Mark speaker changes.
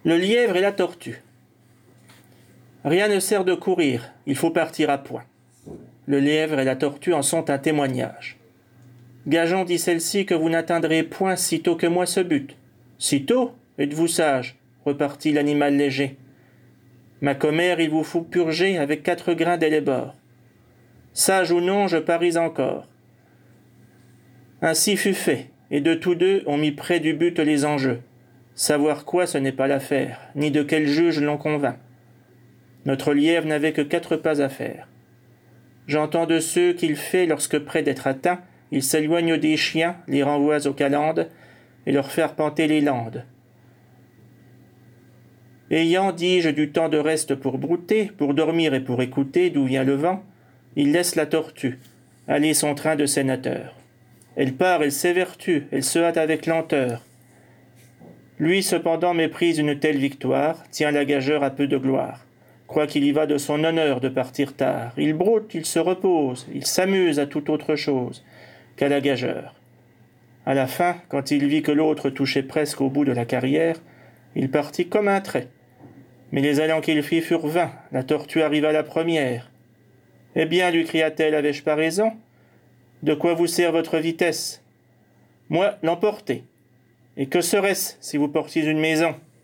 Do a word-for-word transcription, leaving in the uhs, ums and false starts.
Speaker 1: Le lièvre et la tortue. Rien ne sert de courir, il faut partir à point. Le lièvre et la tortue en sont un témoignage. Gageons, dit celle-ci, que vous n'atteindrez point sitôt que moi ce but. Sitôt, êtes-vous sage, repartit l'animal léger. Ma commère, il vous faut purger avec quatre grains d'ellébore. Sage ou non, je parie encore. Ainsi fut fait, et de tous deux on mit près du but les enjeux. Savoir quoi, ce n'est pas l'affaire, ni de quel juge l'on convainc. Notre lièvre n'avait que quatre pas à faire. J'entends de ceux qu'il fait lorsque près d'être atteint, il s'éloigne des chiens, les renvoie aux calendes, et leur fait arpenter les landes. Ayant, dis-je, du temps de reste pour brouter, pour dormir et pour écouter d'où vient le vent, il laisse la tortue aller son train de sénateur. Elle part, elle s'évertue, elle se hâte avec lenteur. Lui, cependant, méprise une telle victoire, tient la gageure à peu de gloire. Croit qu'il y va de son honneur de partir tard. Il broute, il se repose, il s'amuse à toute autre chose qu'à la gageure. À la fin, quand il vit que l'autre touchait presque au bout de la carrière, il partit comme un trait. Mais les allants qu'il fit furent vains, la tortue arriva la première. « Eh bien, lui cria-t-elle, avais-je pas raison ? De quoi vous sert votre vitesse ? Moi, l'emporter. Et que serait-ce si vous portiez une maison ?